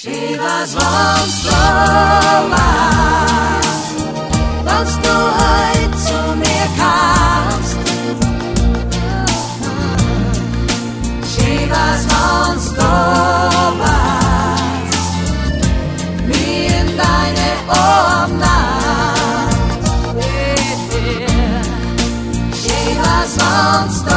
Was sonst du warst, was du heute zu mir kamst. Was sonst du warst, mir in deine Arme nahmst. Was sonst du